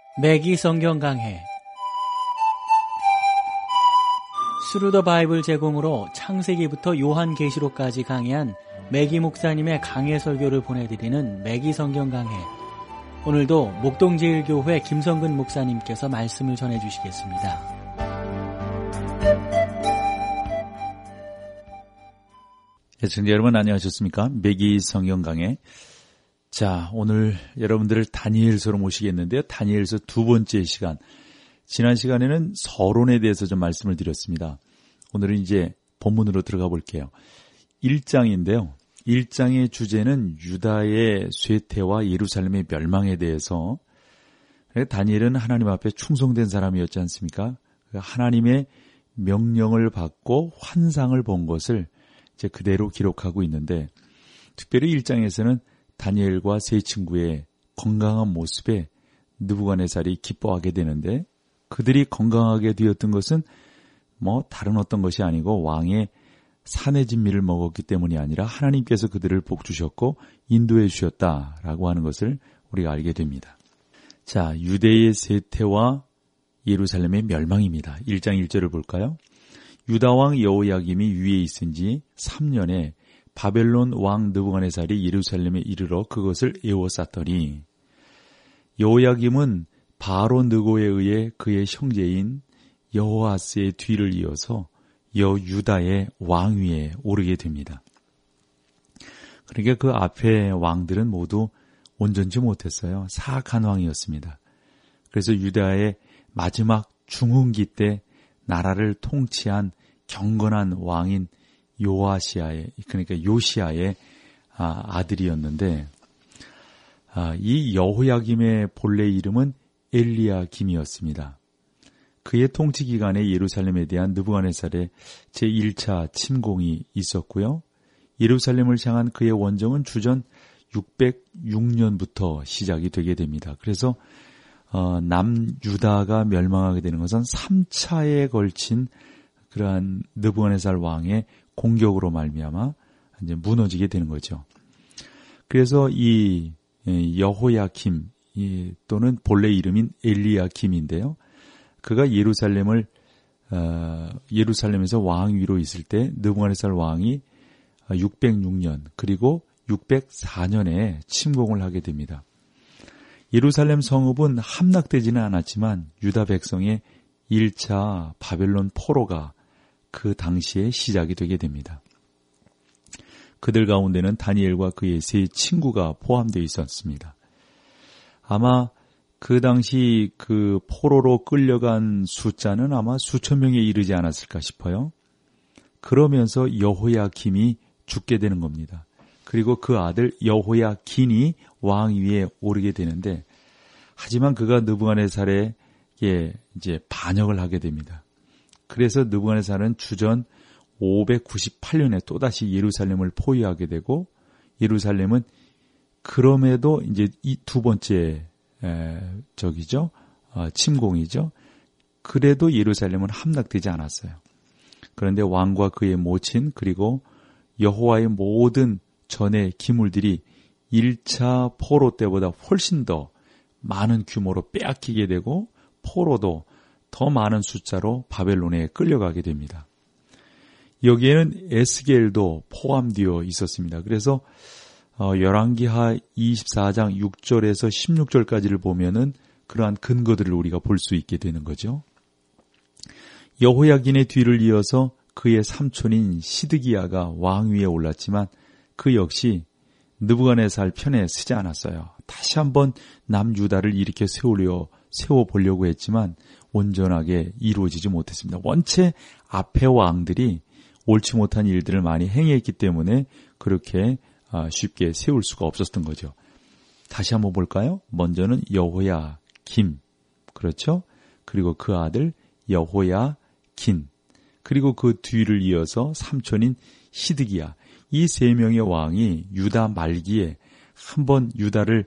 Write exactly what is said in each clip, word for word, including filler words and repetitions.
매기 성경 강해 스루더 바이블 제공으로 창세기부터 요한계시록까지 강해한 매기 목사님의 강해 설교를 보내드리는 매기 성경 강해. 오늘도 목동제일교회 김성근 목사님께서 말씀을 전해주시겠습니다. 시청자 여러분 안녕하셨습니까? 매기 성경 강해. 자, 오늘 여러분들을 다니엘서로 모시겠는데요. 다니엘서 두 번째 시간. 지난 시간에는 서론에 대해서 좀 말씀을 드렸습니다. 오늘은 이제 본문으로 들어가 볼게요. 일 장인데요. 일 장의 주제는 유다의 쇠퇴와 예루살렘의 멸망에 대해서. 다니엘은 하나님 앞에 충성된 사람이었지 않습니까? 하나님의 명령을 받고 환상을 본 것을 이제 그대로 기록하고 있는데, 특별히 일 장에서는 다니엘과 세 친구의 건강한 모습에 느부갓네살이 기뻐하게 되는데, 그들이 건강하게 되었던 것은 뭐 다른 어떤 것이 아니고 왕의 산의 진미를 먹었기 때문이 아니라 하나님께서 그들을 복주셨고 인도해 주셨다라고 하는 것을 우리가 알게 됩니다. 자, 유대의 쇠퇴와 예루살렘의 멸망입니다. 일 장 일 절을 볼까요? 유다 왕 여호야김이 위에 있은 지 삼 년에 바벨론 왕 느부갓네살이 예루살렘에 이르러 그것을 에워쌌더니, 여호야김은 바로 느고에 의해 그의 형제인 여호아스의 뒤를 이어서 여유다의 왕위에 오르게 됩니다. 그러니까 그 앞에 왕들은 모두 온전치 못했어요. 사악한 왕이었습니다. 그래서 유다의 마지막 중흥기 때 나라를 통치한 경건한 왕인 요아시아의, 그러니까 요시아의 아들이었는데, 이 여호야김의 본래 이름은 엘리야김이었습니다. 그의 통치 기간에 예루살렘에 대한 느부갓네살의 제일 차 침공이 있었고요. 예루살렘을 향한 그의 원정은 주전 육백육 년부터 시작이 되게 됩니다. 그래서 어, 남유다가 멸망하게 되는 것은 삼 차에 걸친 그러한 느부갓네살 왕의 공격으로 말미암아 이제 무너지게 되는 거죠. 그래서 이 여호야김 또는 본래 이름인 엘리야김인데요. 그가 예루살렘을 어, 예루살렘에서 왕위로 있을 때 느부갓네살 왕이 육백육 년 그리고 육백사 년에 침공을 하게 됩니다. 예루살렘 성읍은 함락되지는 않았지만 유다 백성의 일 차 바벨론 포로가 그 당시에 시작이 되게 됩니다. 그들 가운데는 다니엘과 그의 세 친구가 포함되어 있었습니다. 아마 그 당시 그 포로로 끌려간 숫자는 아마 수천 명에 이르지 않았을까 싶어요. 그러면서 여호야김이 죽게 되는 겁니다. 그리고 그 아들 여호야긴이 왕위에 오르게 되는데, 하지만 그가 느부갓네살에게 이제 반역을 하게 됩니다. 그래서 느부갓네살은 주전 오백구십팔 년에 또다시 예루살렘을 포위하게 되고, 예루살렘은 그럼에도 이제 이 두 번째 에, 저기죠, 어, 침공이죠. 그래도 예루살렘은 함락되지 않았어요. 그런데 왕과 그의 모친 그리고 여호와의 모든 전의 기물들이 일 차 포로 때보다 훨씬 더 많은 규모로 빼앗기게 되고, 포로도 더 많은 숫자로 바벨론에 끌려가게 됩니다. 여기에는 에스겔도 포함되어 있었습니다. 그래서 어, 열왕기하 이십사 장 육 절에서 십육 절까지를 보면은 그러한 근거들을 우리가 볼 수 있게 되는 거죠. 여호야긴의 뒤를 이어서 그의 삼촌인 시드기야가 왕위에 올랐지만 그 역시 느부갓네살 편에 서지 않았어요. 다시 한번 남유다를 일으켜 세우려 세워보려고 했지만 온전하게 이루어지지 못했습니다. 원체 앞에 왕들이 옳지 못한 일들을 많이 행했기 때문에 그렇게 쉽게 세울 수가 없었던 거죠. 다시 한번 볼까요? 먼저는 여호야김, 그렇죠? 그리고 그 아들 여호야긴, 그리고 그 뒤를 이어서 삼촌인 시드기야. 이 세 명의 왕이 유다 말기에 한번 유다를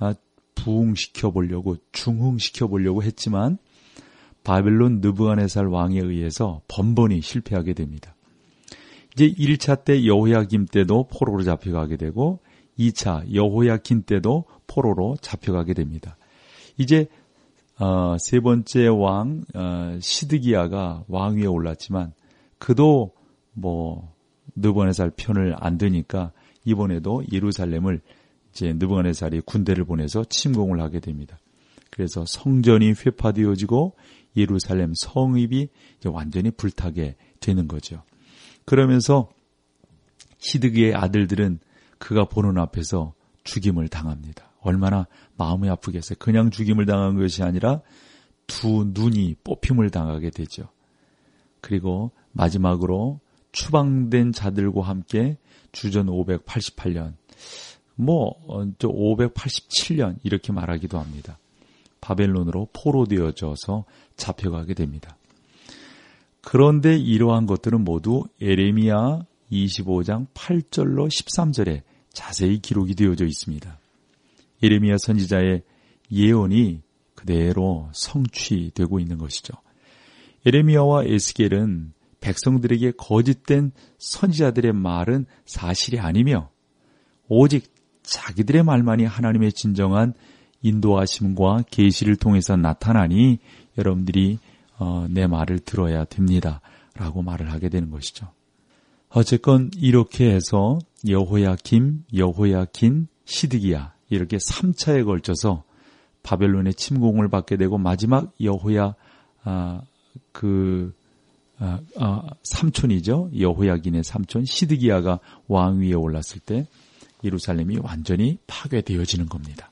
부흥시켜 보려고, 중흥시켜 보려고 했지만 바벨론 느부갓네살 왕에 의해서 번번이 실패하게 됩니다. 이제 일 차 때 여호야김 때도 포로로 잡혀가게 되고 이 차 여호야긴 때도 포로로 잡혀가게 됩니다. 이제 어, 세 번째 왕 어, 시드기야가 왕 위에 올랐지만 그도 뭐 느부갓네살 편을 안 드니까 이번에도 예루살렘을 이제 느부갓네살이 군대를 보내서 침공을 하게 됩니다. 그래서 성전이 회파되어지고 예루살렘 성읍이 이제 완전히 불타게 되는 거죠. 그러면서 시드기야의 아들들은 그가 보는 앞에서 죽임을 당합니다. 얼마나 마음이 아프겠어요. 그냥 죽임을 당한 것이 아니라 두 눈이 뽑힘을 당하게 되죠. 그리고 마지막으로 추방된 자들과 함께 주전 오백팔십팔 년, 뭐 오백팔십칠 년 이렇게 말하기도 합니다. 바벨론으로 포로되어져서 잡혀가게 됩니다. 그런데 이러한 것들은 모두 에레미야 이십오 장 팔 절로 십삼 절에 자세히 기록이 되어져 있습니다. 에레미야 선지자의 예언이 그대로 성취되고 있는 것이죠. 에레미야와 에스겔은 백성들에게 거짓된 선지자들의 말은 사실이 아니며 오직 자기들의 말만이 하나님의 진정한 인도하심과 계시를 통해서 나타나니 여러분들이 어, 내 말을 들어야 됩니다. 라고 말을 하게 되는 것이죠. 어쨌건 이렇게 해서 여호야김, 여호야긴, 시드기야 이렇게 삼 차에 걸쳐서 바벨론의 침공을 받게 되고 마지막 여호야 아, 그 아, 아, 삼촌이죠. 여호야긴의 삼촌 시드기야가 왕 위에 올랐을 때 예루살렘이 완전히 파괴되어지는 겁니다.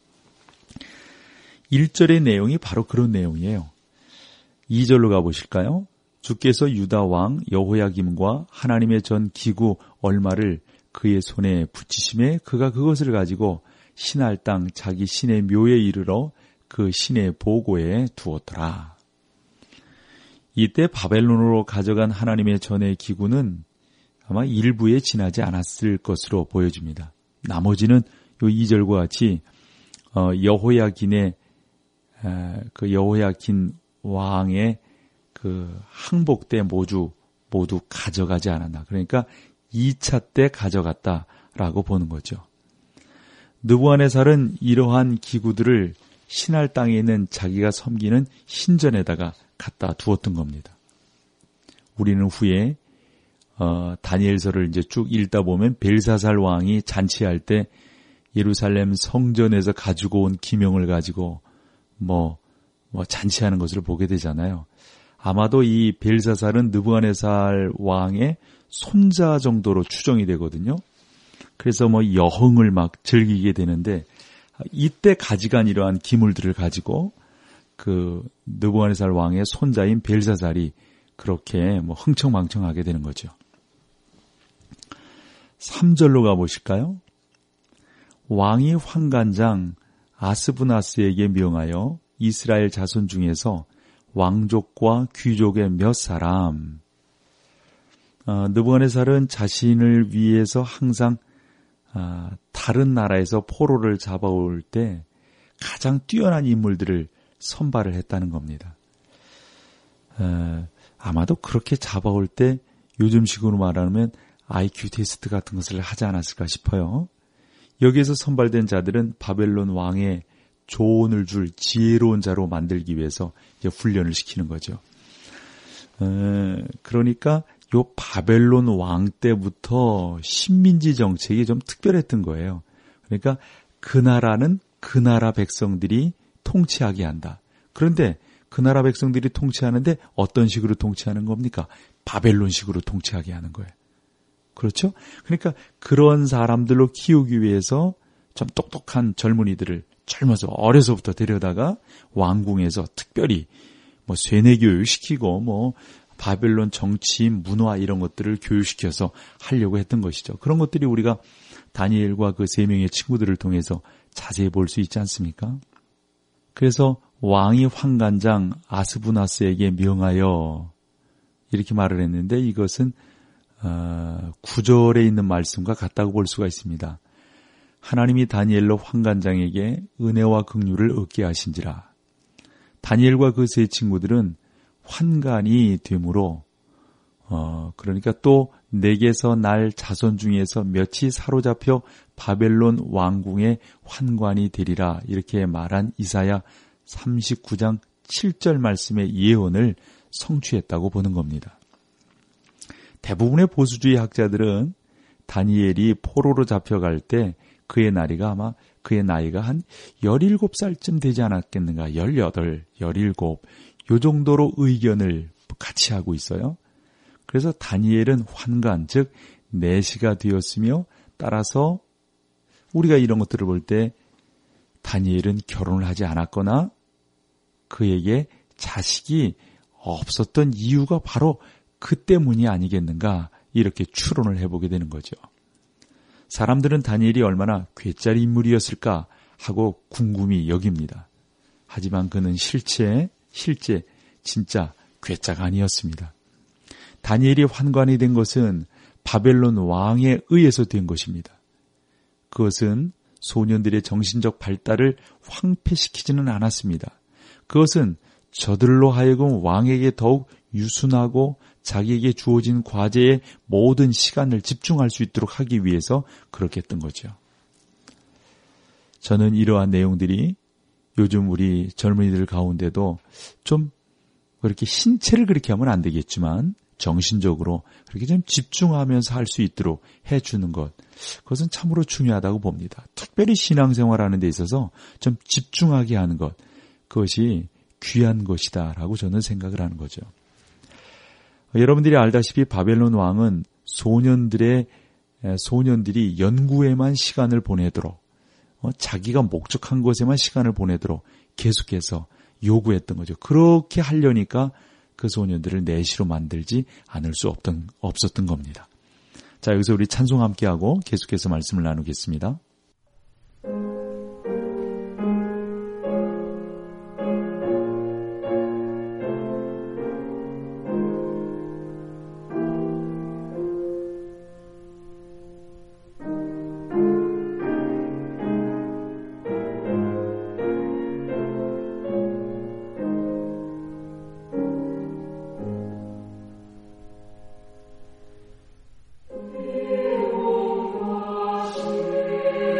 일 절의 내용이 바로 그런 내용이에요. 이 절로 가보실까요? 주께서 유다 왕 여호야김과 하나님의 전 기구 얼마를 그의 손에 붙이심에 그가 그것을 가지고 신할 땅 자기 신의 묘에 이르러 그 신의 보고에 두었더라. 이때 바벨론으로 가져간 하나님의 전의 기구는 아마 일부에 지나지 않았을 것으로 보여집니다. 나머지는 이 절과 같이 여호야긴의 그 여호야긴 왕의 그 항복 때 모두 모두 가져가지 않았나. 그러니까 이 차 때 가져갔다라고 보는 거죠. 느부갓네살은 이러한 기구들을 신할 땅에 있는 자기가 섬기는 신전에다가 갖다 두었던 겁니다. 우리는 후에 어, 다니엘서를 이제 쭉 읽다 보면 벨사살 왕이 잔치할 때 예루살렘 성전에서 가지고 온 기명을 가지고 뭐, 뭐 잔치하는 것을 보게 되잖아요. 아마도 이 벨사살은 느부갓네살 왕의 손자 정도로 추정이 되거든요. 그래서 뭐 여흥을 막 즐기게 되는데 이때 가져간 이러한 기물들을 가지고 그 느부갓네살 왕의 손자인 벨사살이 그렇게 뭐 흥청망청하게 되는 거죠. 삼 절로 가보실까요? 왕이 환관장 아스부나스에게 명하여 이스라엘 자손 중에서 왕족과 귀족의 몇 사람, 어, 느부갓네살은 자신을 위해서 항상 어, 다른 나라에서 포로를 잡아올 때 가장 뛰어난 인물들을 선발을 했다는 겁니다. 어, 아마도 그렇게 잡아올 때 요즘식으로 말하면 아이큐 테스트 같은 것을 하지 않았을까 싶어요. 여기에서 선발된 자들은 바벨론 왕의 조언을 줄 지혜로운 자로 만들기 위해서 이제 훈련을 시키는 거죠. 어, 그러니까 요 바벨론 왕 때부터 식민지 정책이 좀 특별했던 거예요. 그러니까 그 나라는 그 나라 백성들이 통치하게 한다. 그런데 그 나라 백성들이 통치하는데 어떤 식으로 통치하는 겁니까? 바벨론식으로 통치하게 하는 거예요. 그렇죠? 그러니까 그런 사람들로 키우기 위해서 좀 똑똑한 젊은이들을 젊어서 어려서부터 데려다가 왕궁에서 특별히 뭐 쇠뇌 교육시키고 뭐 바벨론 정치, 문화 이런 것들을 교육시켜서 하려고 했던 것이죠. 그런 것들이 우리가 다니엘과 그 세 명의 친구들을 통해서 자세히 볼 수 있지 않습니까? 그래서 왕이 환관장 아스부나스에게 명하여 이렇게 말을 했는데 이것은 어, 구절에 있는 말씀과 같다고 볼 수가 있습니다. 하나님이 다니엘로 환관장에게 은혜와 긍휼을 얻게 하신지라. 다니엘과 그 세 친구들은 환관이 되므로 어, 그러니까 또 내게서 날 자손 중에서 몇이 사로잡혀 바벨론 왕궁의 환관이 되리라 이렇게 말한 이사야 삼십구 장 칠 절 말씀의 예언을 성취했다고 보는 겁니다. 대부분의 보수주의 학자들은 다니엘이 포로로 잡혀갈 때 그의 나이가 아마 그의 나이가 한 열일곱 살쯤 되지 않았겠는가, 열여덟, 열일곱, 요 정도로 의견을 같이 하고 있어요. 그래서 다니엘은 환관, 즉 내시가 되었으며, 따라서 우리가 이런 것들을 볼 때 다니엘은 결혼을 하지 않았거나 그에게 자식이 없었던 이유가 바로 그 때문이 아니겠는가, 이렇게 추론을 해보게 되는 거죠. 사람들은 다니엘이 얼마나 괴짜리 인물이었을까 하고 궁금히 여깁니다. 하지만 그는 실제, 실제 진짜 괴짜가 아니었습니다. 다니엘이 환관이 된 것은 바벨론 왕에 의해서 된 것입니다. 그것은 소년들의 정신적 발달을 황폐시키지는 않았습니다. 그것은 저들로 하여금 왕에게 더욱 유순하고 자기에게 주어진 과제에 모든 시간을 집중할 수 있도록 하기 위해서 그렇게 했던 거죠. 저는 이러한 내용들이 요즘 우리 젊은이들 가운데도 좀 그렇게 신체를 그렇게 하면 안 되겠지만 정신적으로 그렇게 좀 집중하면서 할 수 있도록 해주는 것, 그것은 참으로 중요하다고 봅니다. 특별히 신앙생활하는 데 있어서 좀 집중하게 하는 것, 그것이 귀한 것이다라고 저는 생각을 하는 거죠. 여러분들이 알다시피 바벨론 왕은 소년들의 소년들이 연구에만 시간을 보내도록, 자기가 목적한 것에만 시간을 보내도록 계속해서 요구했던 거죠. 그렇게 하려니까 그 소년들을 내시로 만들지 않을 수 없던, 없었던 겁니다. 자, 여기서 우리 찬송 함께하고 계속해서 말씀을 나누겠습니다. Thank you.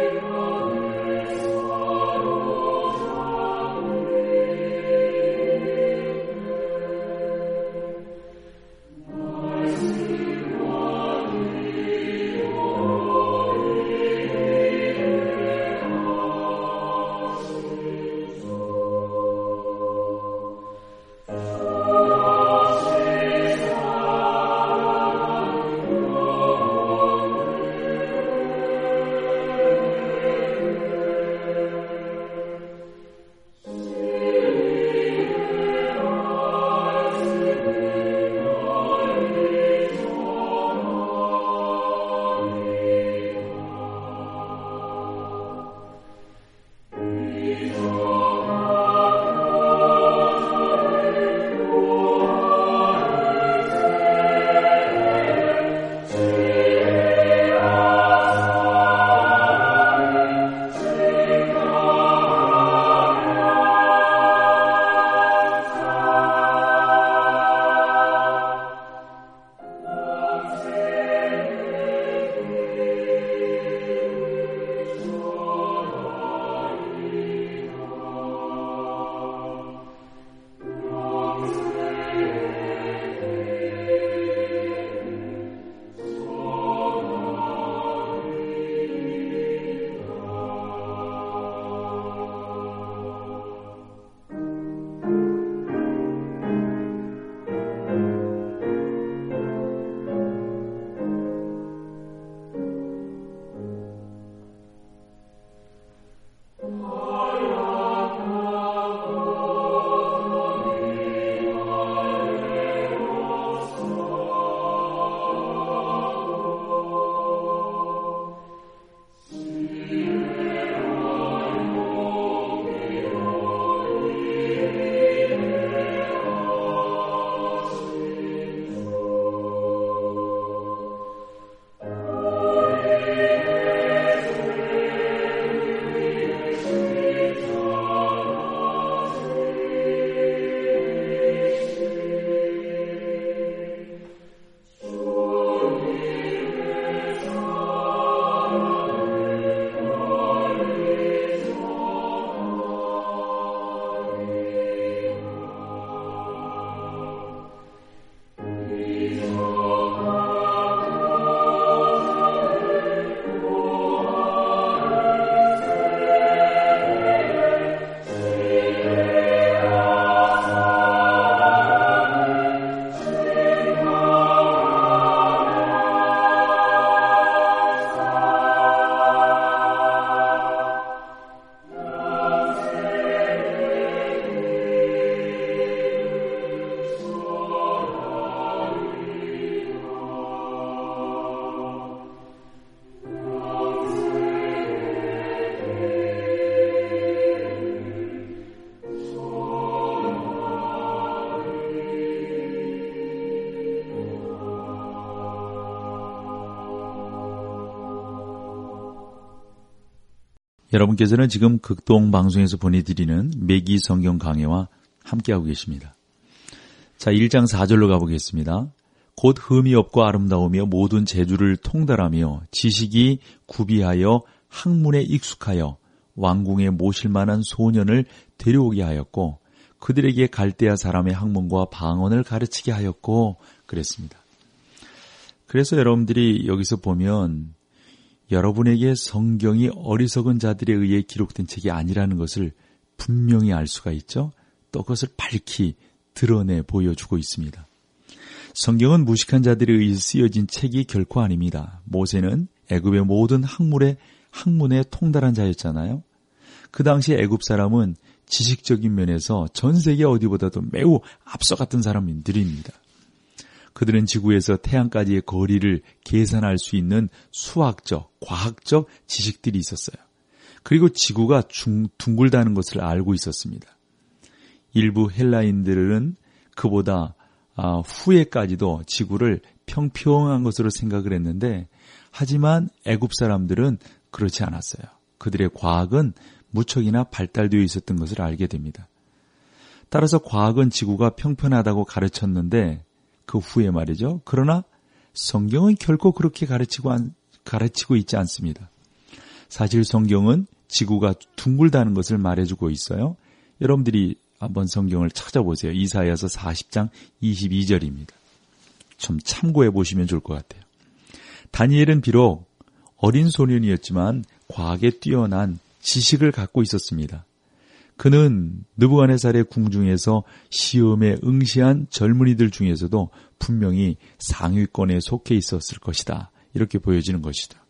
여러분께서는 지금 극동 방송에서 보내드리는 매기 성경 강해와 함께하고 계십니다. 자, 일 장 사 절로 가보겠습니다. 곧 흠이 없고 아름다우며 모든 재주를 통달하며 지식이 구비하여 학문에 익숙하여 왕궁에 모실 만한 소년을 데려오게 하였고 그들에게 갈대아 사람의 학문과 방언을 가르치게 하였고 그랬습니다. 그래서 여러분들이 여기서 보면 여러분에게 성경이 어리석은 자들에 의해 기록된 책이 아니라는 것을 분명히 알 수가 있죠. 또 그것을 밝히 드러내 보여주고 있습니다. 성경은 무식한 자들에 의해 쓰여진 책이 결코 아닙니다. 모세는 애굽의 모든 학문에, 학문에 통달한 자였잖아요. 그 당시 애굽 사람은 지식적인 면에서 전 세계 어디보다도 매우 앞서 갔던 사람들입니다. 그들은 지구에서 태양까지의 거리를 계산할 수 있는 수학적, 과학적 지식들이 있었어요. 그리고 지구가 중, 둥글다는 것을 알고 있었습니다. 일부 헬라인들은 그보다 아, 후에까지도 지구를 평평한 것으로 생각을 했는데 하지만 애굽 사람들은 그렇지 않았어요. 그들의 과학은 무척이나 발달되어 있었던 것을 알게 됩니다. 따라서 과학은 지구가 평평하다고 가르쳤는데 그 후에 말이죠. 그러나 성경은 결코 그렇게 가르치고, 안, 가르치고 있지 않습니다. 사실 성경은 지구가 둥글다는 것을 말해주고 있어요. 여러분들이 한번 성경을 찾아보세요. 이사야서 사십 장 이십이 절입니다. 좀 참고해 보시면 좋을 것 같아요. 다니엘은 비록 어린 소년이었지만 과학에 뛰어난 지식을 갖고 있었습니다. 그는 느부갓네살의 궁중에서 시험에 응시한 젊은이들 중에서도 분명히 상위권에 속해 있었을 것이다. 이렇게 보여지는 것이다.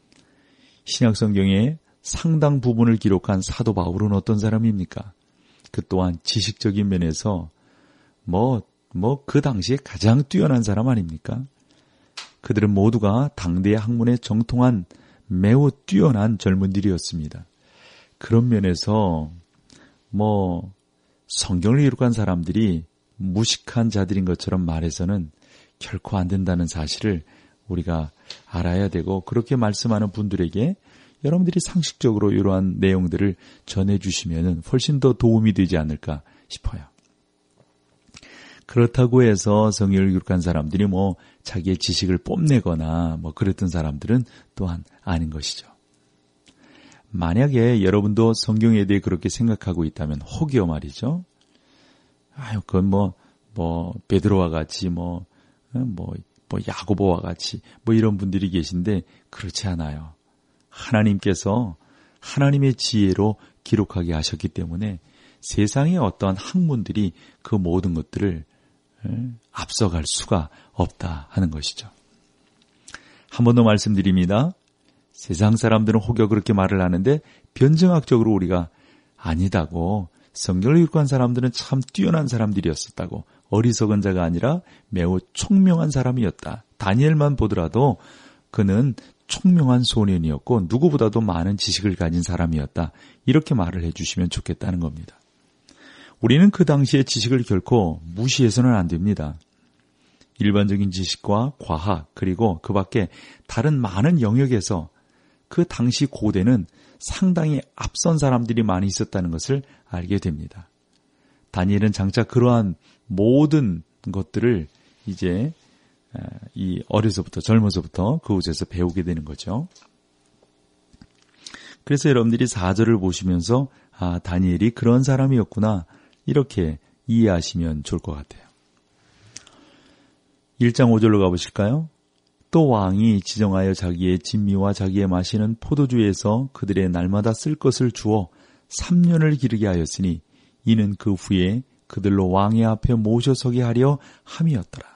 신약성경의 상당 부분을 기록한 사도 바울은 어떤 사람입니까? 그 또한 지식적인 면에서 뭐, 뭐 그 당시에 가장 뛰어난 사람 아닙니까? 그들은 모두가 당대의 학문에 정통한 매우 뛰어난 젊은들이었습니다. 그런 면에서 뭐 성경을 기록한 사람들이 무식한 자들인 것처럼 말해서는 결코 안 된다는 사실을 우리가 알아야 되고 그렇게 말씀하는 분들에게 여러분들이 상식적으로 이러한 내용들을 전해주시면 훨씬 더 도움이 되지 않을까 싶어요. 그렇다고 해서 성경을 기록한 사람들이 뭐 자기의 지식을 뽐내거나 뭐 그랬던 사람들은 또한 아닌 것이죠. 만약에 여러분도 성경에 대해 그렇게 생각하고 있다면 혹여 말이죠. 아유, 그건 뭐, 뭐, 베드로와 같이 뭐, 뭐, 뭐, 야고보와 같이 뭐 이런 분들이 계신데 그렇지 않아요. 하나님께서 하나님의 지혜로 기록하게 하셨기 때문에 세상의 어떠한 학문들이 그 모든 것들을 앞서갈 수가 없다 하는 것이죠. 한 번 더 말씀드립니다. 세상 사람들은 혹여 그렇게 말을 하는데 변증학적으로 우리가 아니다고 성경을 읽고 한 사람들은 참 뛰어난 사람들이었었다고 어리석은 자가 아니라 매우 총명한 사람이었다. 다니엘만 보더라도 그는 총명한 소년이었고 누구보다도 많은 지식을 가진 사람이었다. 이렇게 말을 해주시면 좋겠다는 겁니다. 우리는 그 당시의 지식을 결코 무시해서는 안 됩니다. 일반적인 지식과 과학 그리고 그 밖에 다른 많은 영역에서 그 당시 고대는 상당히 앞선 사람들이 많이 있었다는 것을 알게 됩니다. 다니엘은 장차 그러한 모든 것들을 이제 이 어려서부터 젊어서부터 그곳에서 배우게 되는 거죠. 그래서 여러분들이 사 절을 보시면서 아, 다니엘이 그런 사람이었구나 이렇게 이해하시면 좋을 것 같아요. 일 장 오 절로 가보실까요? 또 왕이 지정하여 자기의 진미와 자기의 마시는 포도주에서 그들의 날마다 쓸 것을 주어 삼 년을 기르게 하였으니 이는 그 후에 그들로 왕의 앞에 모셔서게 하려 함이었더라.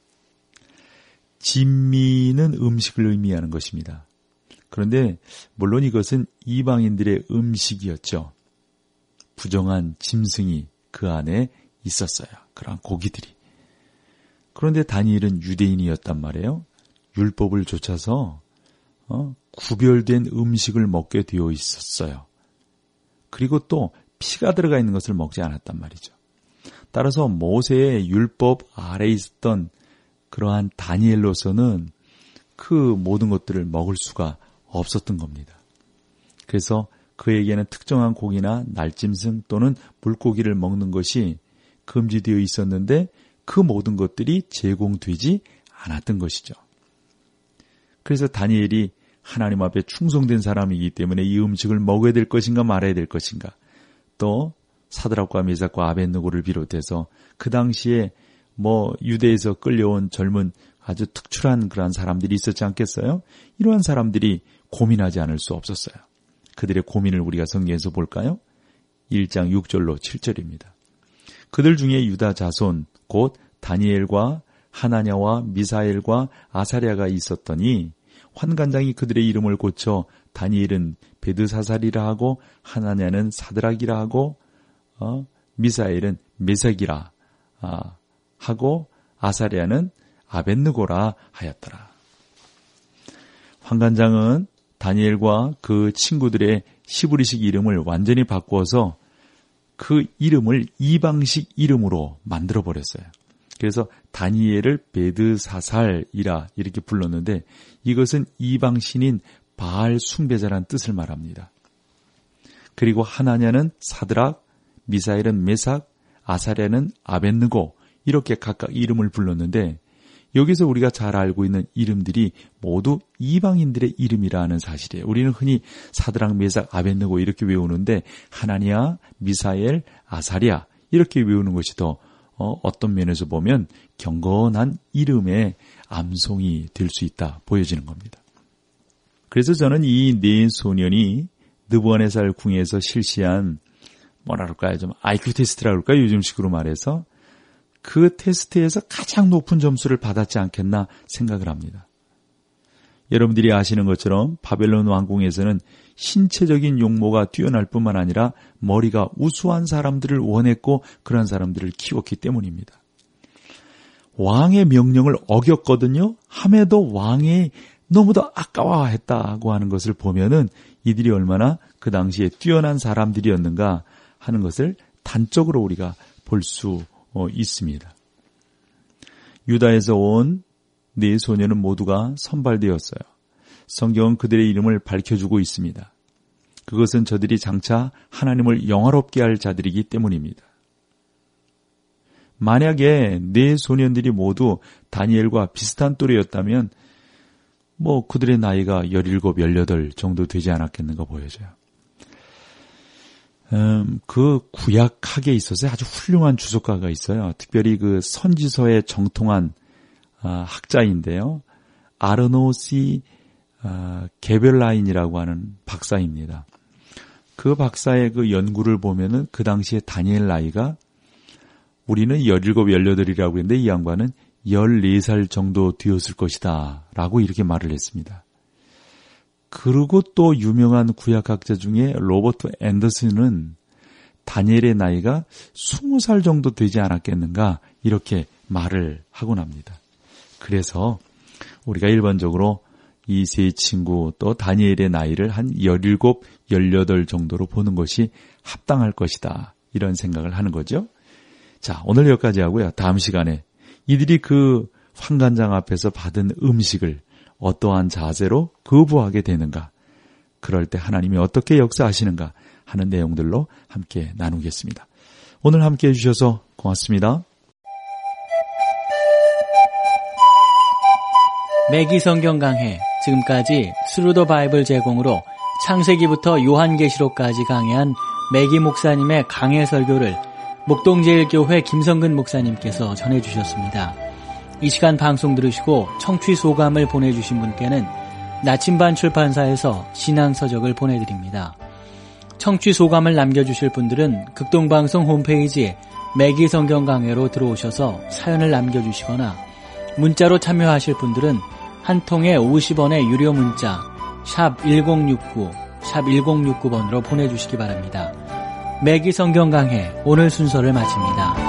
진미는 음식을 의미하는 것입니다. 그런데 물론 이것은 이방인들의 음식이었죠. 부정한 짐승이 그 안에 있었어요. 그런 고기들이. 그런데 다니엘은 유대인이었단 말이에요. 율법을 좇아서 어, 구별된 음식을 먹게 되어 있었어요. 그리고 또 피가 들어가 있는 것을 먹지 않았단 말이죠. 따라서 모세의 율법 아래에 있었던 그러한 다니엘로서는 그 모든 것들을 먹을 수가 없었던 겁니다. 그래서 그에게는 특정한 고기나 날짐승 또는 물고기를 먹는 것이 금지되어 있었는데 그 모든 것들이 제공되지 않았던 것이죠. 그래서 다니엘이 하나님 앞에 충성된 사람이기 때문에 이 음식을 먹어야 될 것인가 말아야 될 것인가, 또 사드락과 메삭과 아벳느고를 비롯해서 그 당시에 뭐 유대에서 끌려온 젊은 아주 특출한 그러한 사람들이 있었지 않겠어요? 이러한 사람들이 고민하지 않을 수 없었어요. 그들의 고민을 우리가 성경에서 볼까요? 일 장 육 절로 칠 절입니다. 그들 중에 유다 자손 곧 다니엘과 하나냐와 미사엘과 아사랴가 있었더니 환관장이 그들의 이름을 고쳐 다니엘은 베드사살이라 하고 하나냐는 사드락이라 하고 어, 미사엘은 메삭이라 아, 하고 아사랴는 아벳느고라 하였더라. 환관장은 다니엘과 그 친구들의 시브리식 이름을 완전히 바꾸어서 그 이름을 이방식 이름으로 만들어버렸어요. 그래서 다니엘을 베드사살이라 이렇게 불렀는데 이것은 이방신인 바알 숭배자란 뜻을 말합니다. 그리고 하나냐는 사드락, 미사엘은 메삭, 아사랴는 아벳느고 이렇게 각각 이름을 불렀는데 여기서 우리가 잘 알고 있는 이름들이 모두 이방인들의 이름이라는 사실이에요. 우리는 흔히 사드락, 메삭, 아벳느고 이렇게 외우는데 하나냐, 미사엘, 아사랴 이렇게 외우는 것이 더 어, 어떤 면에서 보면 경건한 이름의 암송이 될 수 있다 보여지는 겁니다. 그래서 저는 이 네 소년이 느부갓네살 궁에서 실시한 뭐라 그럴까요? 좀 아이큐 테스트라 그럴까요? 요즘식으로 말해서 그 테스트에서 가장 높은 점수를 받았지 않겠나 생각을 합니다. 여러분들이 아시는 것처럼 바벨론 왕궁에서는 신체적인 용모가 뛰어날 뿐만 아니라 머리가 우수한 사람들을 원했고 그런 사람들을 키웠기 때문입니다. 왕의 명령을 어겼거든요. 함에도 왕이 너무도 아까워했다고 하는 것을 보면은 이들이 얼마나 그 당시에 뛰어난 사람들이었는가 하는 것을 단적으로 우리가 볼 수 있습니다. 유다에서 온 네 소녀는 모두가 선발되었어요. 성경은 그들의 이름을 밝혀주고 있습니다. 그것은 저들이 장차 하나님을 영화롭게 할 자들이기 때문입니다. 만약에 네 소년들이 모두 다니엘과 비슷한 또래였다면 뭐 그들의 나이가 열일곱, 열여덟 정도 되지 않았겠는가 보여져요. 음, 그 구약학에 있어서 아주 훌륭한 주석가가 있어요. 특별히 그 선지서에 정통한 아, 학자인데요. 아르노시 아, 게벨라인이라고 하는 박사입니다. 그 박사의 그 연구를 보면은 그 당시에 다니엘 나이가 우리는 열일곱, 열여덟이라고 했는데 이 양반은 열네 살 정도 되었을 것이다 라고 이렇게 말을 했습니다. 그리고 또 유명한 구약학자 중에 로버트 앤더슨은 다니엘의 나이가 스무 살 정도 되지 않았겠는가 이렇게 말을 하곤 합니다. 그래서 우리가 일반적으로 이 세 친구 또 다니엘의 나이를 한 열일곱, 열여덟 정도로 보는 것이 합당할 것이다 이런 생각을 하는 거죠. 자, 오늘 여기까지 하고요. 다음 시간에 이들이 그 환관장 앞에서 받은 음식을 어떠한 자세로 거부하게 되는가, 그럴 때 하나님이 어떻게 역사하시는가 하는 내용들로 함께 나누겠습니다. 오늘 함께 해주셔서 고맙습니다. 매기 성경 강해, 지금까지 스루 더 바이블 제공으로 창세기부터 요한계시록까지 강해한 매기 목사님의 강해 설교를 목동제일교회 김성근 목사님께서 전해주셨습니다. 이 시간 방송 들으시고 청취 소감을 보내주신 분께는 나침반 출판사에서 신앙서적을 보내드립니다. 청취 소감을 남겨주실 분들은 극동방송 홈페이지에 매기 성경 강해로 들어오셔서 사연을 남겨주시거나 문자로 참여하실 분들은 한 통에 오십 원의 유료 문자 샵 일공육구 샵 일공육구 번으로 보내주시기 바랍니다. 매기 성경 강해 오늘 순서를 마칩니다.